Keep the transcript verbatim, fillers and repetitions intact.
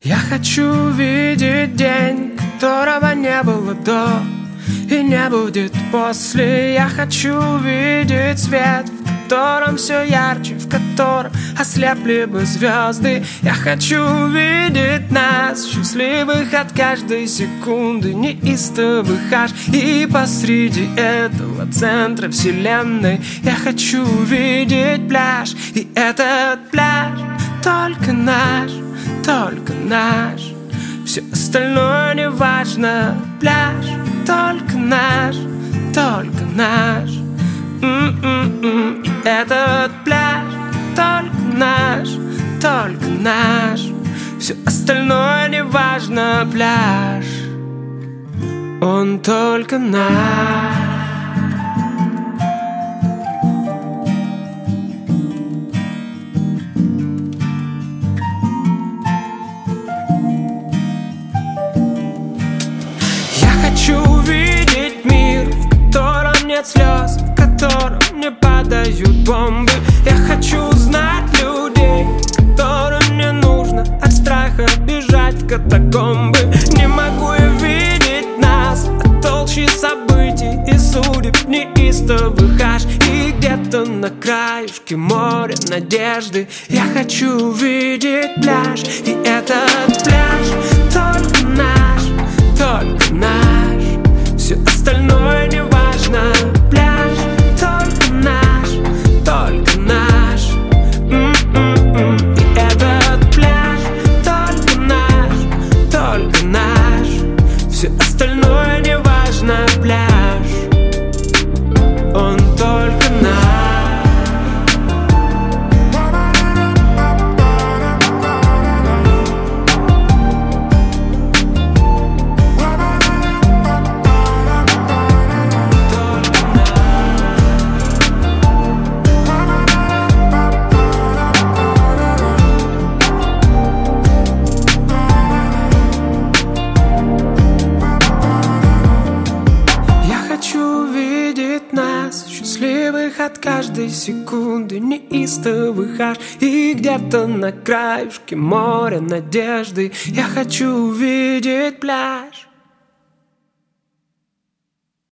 Я хочу видеть день, которого не было до и не будет после. Я хочу видеть свет, в котором все ярче, в котором ослепли бы звезды. Я хочу видеть нас, счастливых от каждой секунды, неистовых аж. И посреди этого центра вселенной я хочу видеть пляж. И этот пляж только наш, только наш. Все остальное не важно. Пляж только наш, только наш. М-м-м. И этот пляж только наш, только наш. Все остальное не важно. Пляж, он только наш. Хочу увидеть мир, в котором нет слез, в котором не падают бомбы. Я хочу знать людей, которым не нужно от страха бежать в катакомбы. Не могу я видеть нас от толщи событий и судеб неистовых аж. И где-то на краюшке моря надежды я хочу увидеть пляж. И этот пляж только наш, только наш. Все остальное не важно. Пляж только наш, только наш. М-м-м. И этот пляж только наш, только наш. Все остальное не важно. Пляж, он только наш. Счастливых от каждой секунды, неистовых аж. И где-то на краюшке моря надежды я хочу увидеть пляж.